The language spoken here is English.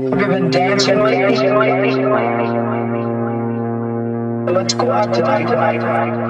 Have you been dancing lately? Let's go out tonight.